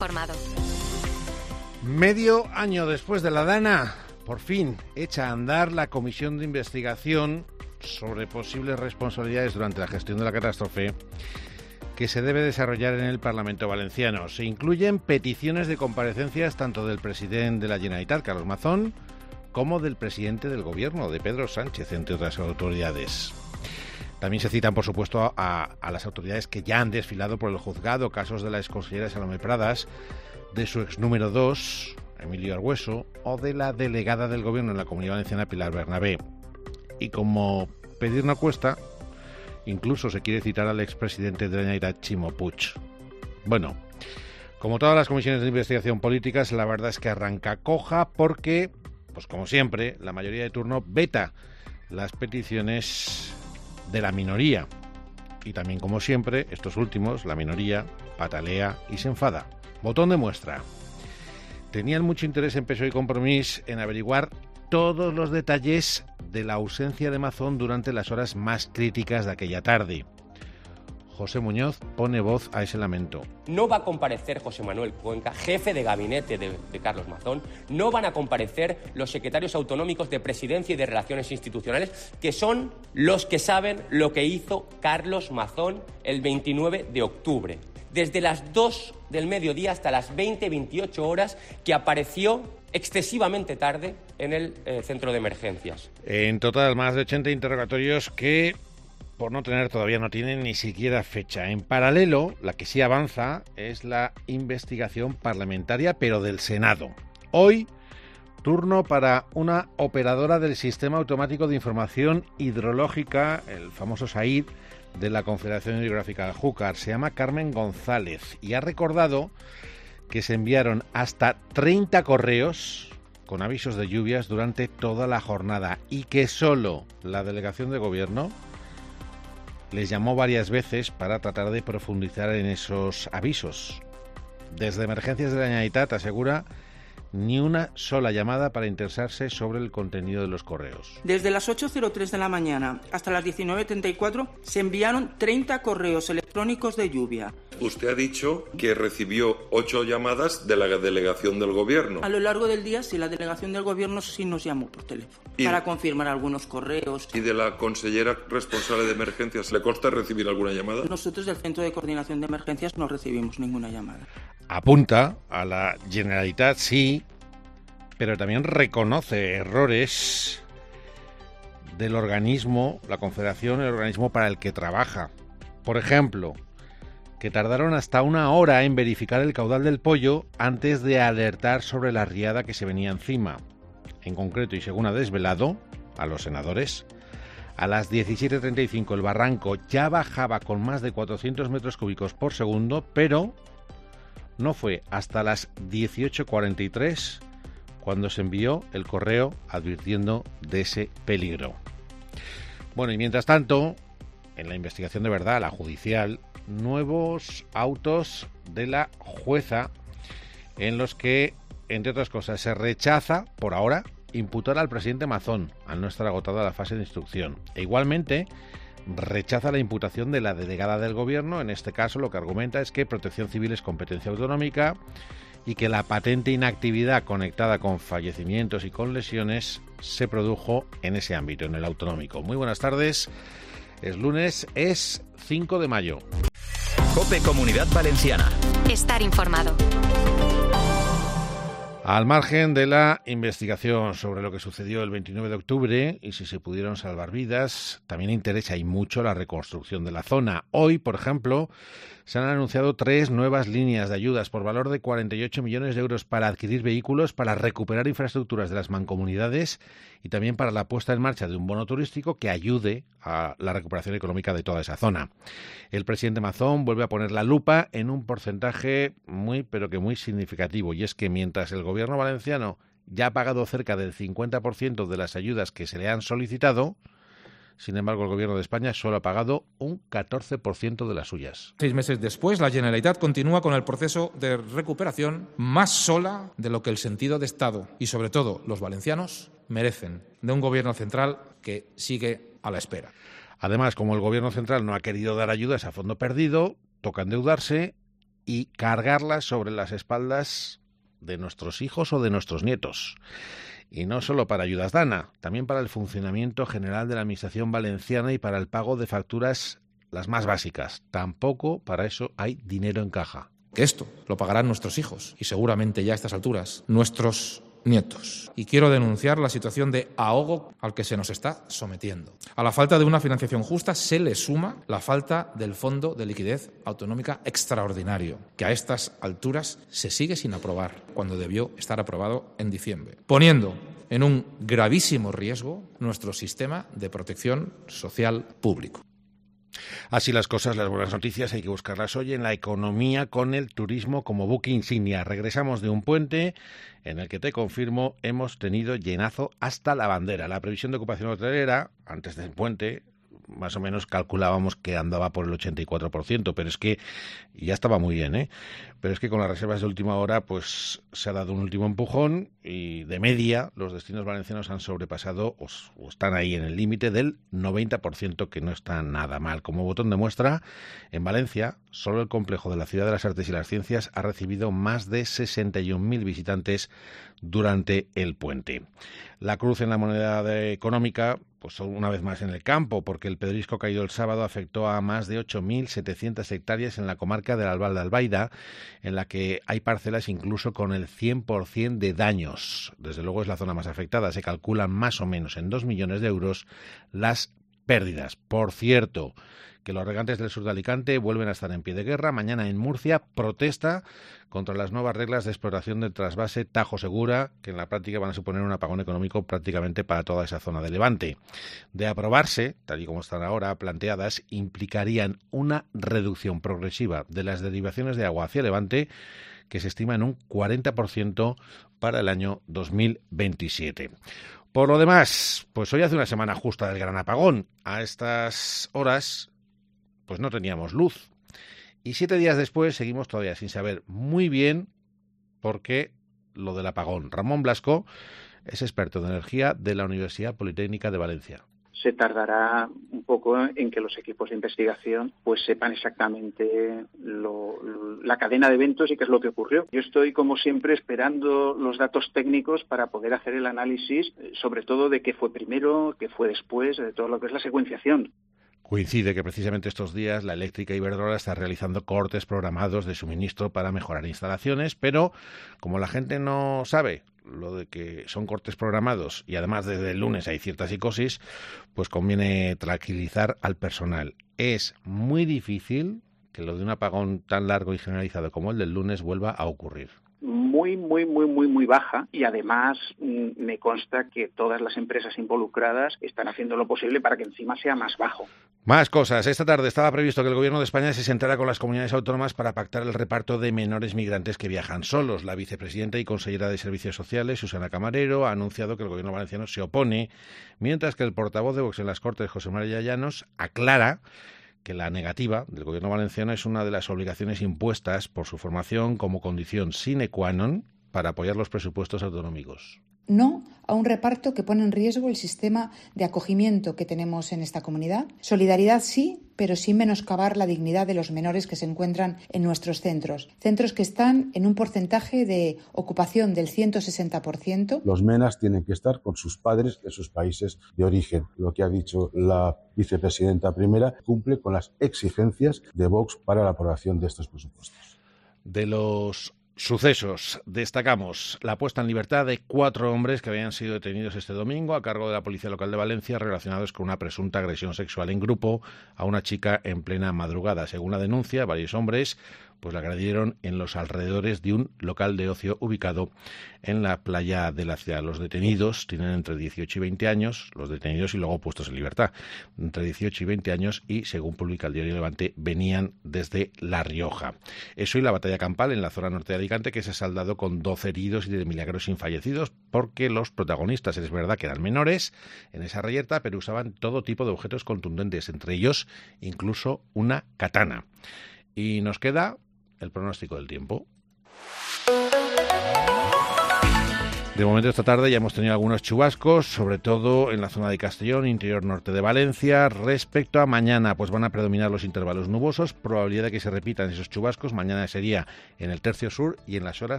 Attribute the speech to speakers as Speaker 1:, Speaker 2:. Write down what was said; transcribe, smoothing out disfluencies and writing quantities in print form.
Speaker 1: informado.
Speaker 2: Medio año después de la Dana, por fin echa a andar la comisión de investigación sobre posibles responsabilidades durante la gestión de la catástrofe que se debe desarrollar en el Parlamento valenciano. Se incluyen peticiones de comparecencias tanto del presidente de la Generalitat, Carlos Mazón, como del presidente del Gobierno, de Pedro Sánchez, entre otras autoridades. También se citan, por supuesto, a las autoridades que ya han desfilado por el juzgado, casos de la exconsellera Salomé Pradas, de su ex número 2, Emilio Argüeso, o de la delegada del Gobierno en la Comunidad Valenciana, Pilar Bernabé. Y como pedir no cuesta, incluso se quiere citar al expresidente de la Generalitat, Ximo Puig. Bueno, como todas las comisiones de investigación políticas, la verdad es que arranca coja porque, pues como siempre, la mayoría de turno veta las peticiones de la minoría. Y también, como siempre, estos últimos, la minoría, patalea y se enfada. Botón de muestra. Tenían mucho interés en PSOE y Compromís en averiguar todos los detalles de la ausencia de Mazón durante las horas más críticas de aquella tarde. José Muñoz pone voz a ese lamento.
Speaker 3: No va a comparecer José Manuel Cuenca, jefe de gabinete de Carlos Mazón. No van a comparecer los secretarios autonómicos de Presidencia y de Relaciones Institucionales, que son los que saben lo que hizo Carlos Mazón el 29 de octubre. Desde las 2 del mediodía hasta las 20:28 horas, que apareció excesivamente tarde en el centro de emergencias.
Speaker 2: En total, más de 80 interrogatorios que, por no tener, todavía no tienen ni siquiera fecha. En paralelo, la que sí avanza es la investigación parlamentaria, pero del Senado. Hoy, turno para una operadora del Sistema Automático de Información Hidrológica, el famoso SAID, de la Confederación Hidrográfica del Júcar. Se llama Carmen González y ha recordado que se enviaron hasta 30 correos con avisos de lluvias durante toda la jornada y que solo la delegación de gobierno les llamó varias veces para tratar de profundizar en esos avisos. Desde Emergencias de la Generalitat asegura ni una sola llamada para interesarse sobre el contenido de los correos.
Speaker 4: Desde las 8:03 de la mañana hasta las 19:34 se enviaron 30 correos electrónicos de lluvia.
Speaker 5: Usted ha dicho que recibió 8 llamadas de la delegación del Gobierno.
Speaker 4: A lo largo del día, sí, la delegación del Gobierno sí nos llamó por teléfono para confirmar algunos correos.
Speaker 5: ¿Y de la consellera responsable de emergencias le consta recibir alguna llamada?
Speaker 4: Nosotros del Centro de Coordinación de Emergencias no recibimos ninguna llamada.
Speaker 2: Apunta a la Generalitat, sí, pero también reconoce errores del organismo, la Confederación, el organismo para el que trabaja. Por ejemplo, que tardaron hasta 1 hora en verificar el caudal del Poyo antes de alertar sobre la riada que se venía encima. En concreto, y según ha desvelado a los senadores, a las 17:35 el barranco ya bajaba con más de 400 metros cúbicos por segundo, pero no fue hasta las 18:43 cuando se envió el correo advirtiendo de ese peligro. Bueno, y mientras tanto, en la investigación de verdad, la judicial, nuevos autos de la jueza en los que, entre otras cosas, se rechaza, por ahora, imputar al presidente Mazón al no estar agotada la fase de instrucción. E igualmente rechaza la imputación de la delegada del Gobierno. En este caso, lo que argumenta es que Protección Civil es competencia autonómica y que la patente inactividad conectada con fallecimientos y con lesiones se produjo en ese ámbito, en el autonómico. Muy buenas tardes. Es lunes, es 5 de mayo.
Speaker 6: COPE Comunidad Valenciana.
Speaker 1: Estar informado.
Speaker 2: Al margen de la investigación sobre lo que sucedió el 29 de octubre y si se pudieron salvar vidas, también interesa y mucho la reconstrucción de la zona. Hoy, por ejemplo, se han anunciado 3 nuevas líneas de ayudas por valor de 48 millones de euros para adquirir vehículos, para recuperar infraestructuras de las mancomunidades y también para la puesta en marcha de un bono turístico que ayude a la recuperación económica de toda esa zona. El presidente Mazón vuelve a poner la lupa en un porcentaje muy, pero que muy significativo, y es que mientras el gobierno valenciano ya ha pagado cerca del 50% de las ayudas que se le han solicitado, sin embargo el gobierno de España solo ha pagado un 14% de las suyas.
Speaker 7: 6 meses después, la Generalitat continúa con el proceso de recuperación más sola de lo que el sentido de Estado y sobre todo los valencianos merecen de un gobierno central que sigue a la espera.
Speaker 2: Además, como el gobierno central no ha querido dar ayudas a fondo perdido, toca endeudarse y cargarlas sobre las espaldas de nuestros hijos o de nuestros nietos. Y no solo para ayudas DANA, también para el funcionamiento general de la Administración valenciana y para el pago de facturas las más básicas. Tampoco para eso hay dinero en caja.
Speaker 7: Que esto lo pagarán nuestros hijos y seguramente ya a estas alturas nuestros nietos. Y quiero denunciar la situación de ahogo al que se nos está sometiendo. A la falta de una financiación justa se le suma la falta del Fondo de Liquidez Autonómica Extraordinario, que a estas alturas se sigue sin aprobar, cuando debió estar aprobado en diciembre, poniendo en un gravísimo riesgo nuestro sistema de protección social público.
Speaker 2: Así las cosas, las buenas noticias hay que buscarlas hoy en la economía con el turismo como buque insignia. Regresamos de un puente en el que te confirmo hemos tenido llenazo hasta la bandera. La previsión de ocupación hotelera antes del puente más o menos calculábamos que andaba por el 84%, pero es que ya estaba muy bien, ¿eh? Pero es que con las reservas de última hora pues se ha dado un último empujón y de media los destinos valencianos han sobrepasado o están ahí en el límite del 90%, que no está nada mal. Como botón de muestra, en Valencia solo el complejo de la Ciudad de las Artes y las Ciencias ha recibido más de 61.000 visitantes durante el puente. La cruz en la moneda económica, pues una vez más en el campo, porque el pedrisco caído el sábado afectó a más de 8.700 hectáreas en la comarca del Albal de Albaida, en la que hay parcelas incluso con el 100% de daños. Desde luego es la zona más afectada. Se calculan más o menos en 2 millones de euros las pérdidas. Por cierto, que los regantes del sur de Alicante vuelven a estar en pie de guerra. Mañana en Murcia protesta contra las nuevas reglas de explotación del trasvase Tajo Segura, que en la práctica van a suponer un apagón económico prácticamente para toda esa zona de Levante. De aprobarse, tal y como están ahora planteadas, implicarían una reducción progresiva de las derivaciones de agua hacia Levante, que se estima en un 40% para el año 2027. Por lo demás, pues hoy hace una semana justa del gran apagón. A estas horas pues no teníamos luz. Y 7 días después seguimos todavía sin saber muy bien por qué lo del apagón. Ramón Blasco es experto de energía de la Universidad Politécnica de Valencia.
Speaker 1: Se tardará un poco en que los equipos de investigación pues sepan exactamente la cadena de eventos y qué es lo que ocurrió. Yo estoy, como siempre, esperando los datos técnicos para poder hacer el análisis, sobre todo de qué fue primero, qué fue después, de todo lo que es la secuenciación.
Speaker 2: Coincide que precisamente estos días la eléctrica Iberdrola está realizando cortes programados de suministro para mejorar instalaciones, pero como la gente no sabe lo de que son cortes programados y además desde el lunes hay cierta psicosis, pues conviene tranquilizar al personal. Es muy difícil que lo de un apagón tan largo y generalizado como el del lunes vuelva a ocurrir. Muy baja, y además me consta que todas las empresas involucradas están haciendo lo posible para que encima sea más bajo. Más cosas. Esta tarde estaba previsto que el Gobierno de España se sentara con las comunidades autónomas para pactar el reparto de menores migrantes que viajan solos. La vicepresidenta y consellera de Servicios Sociales, Susana Camarero, ha anunciado que el Gobierno valenciano se opone, mientras que el portavoz de Vox en las Cortes, José María Llanos, aclara que la negativa del Gobierno valenciano es una de las obligaciones impuestas por su formación como condición sine qua non para apoyar los presupuestos autonómicos.
Speaker 8: No a un reparto que pone en riesgo el sistema de acogimiento que tenemos en esta comunidad. Solidaridad sí, pero sin menoscabar la dignidad de los menores que se encuentran en nuestros centros. Centros que están en un porcentaje de ocupación del 160%.
Speaker 9: Los MENAs tienen que estar con sus padres de sus países de origen. Lo que ha dicho la vicepresidenta primera cumple con las exigencias de Vox para la aprobación de estos presupuestos.
Speaker 2: De los sucesos, destacamos la puesta en libertad de 4 hombres que habían sido detenidos este domingo a cargo de la Policía Local de Valencia relacionados con una presunta agresión sexual en grupo a una chica en plena madrugada. Según la denuncia, varios hombres pues la agredieron en los alrededores de un local de ocio ubicado en la playa de la ciudad. Los detenidos tienen entre 18 y 20 años, los detenidos y luego puestos en libertad, entre 18 y 20 años y, según publica el diario Levante, venían desde La Rioja. Eso y la batalla campal en la zona norte de Alicante, que se ha saldado con 12 heridos y de milagros sin fallecidos, porque los protagonistas, es verdad que eran menores en esa reyerta, pero usaban todo tipo de objetos contundentes, entre ellos incluso una katana. Y nos queda el pronóstico del tiempo. De momento esta tarde ya hemos tenido algunos chubascos, sobre todo en la zona de Castellón, interior norte de Valencia. Respecto a mañana, pues van a predominar los intervalos nubosos, probabilidad de que se repitan esos chubascos. Mañana sería en el tercio sur y en las horas